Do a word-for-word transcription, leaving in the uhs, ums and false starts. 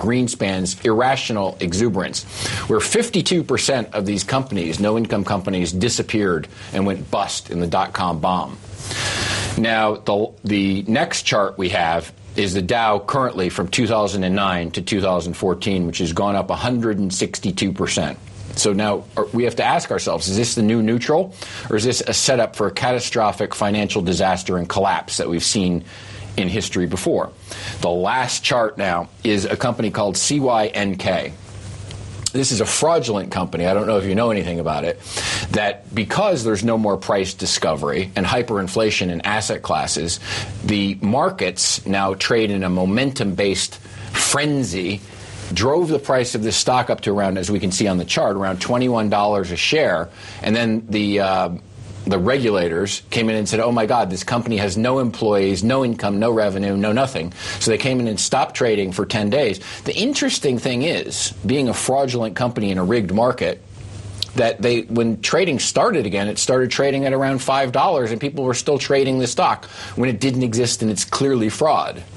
Greenspan's irrational exuberance, where fifty-two percent of these companies, no-income companies, disappeared and went bust in the dot-com bomb. Now, the, the next chart we have is the Dow currently from two thousand nine to two thousand fourteen, which has gone up one hundred sixty-two percent. So now we have to ask ourselves, is this the new neutral, or is this a setup for a catastrophic financial disaster and collapse that we've seen in history before? The last chart now is a company called C Y N K. This is a fraudulent company. I don't know if you know anything about it, that because there's no more price discovery and hyperinflation in asset classes, the markets now trade in a momentum-based frenzy, drove the price of this stock up to around, as we can see on the chart, around twenty-one dollars a share. And then the uh, the regulators came in and said, oh, my God, this company has no employees, no income, no revenue, no nothing. So they came in and stopped trading for ten days. The interesting thing is, being a fraudulent company in a rigged market, that they, when trading started again, it started trading at around five dollars, and people were still trading the stock when it didn't exist and it's clearly fraud.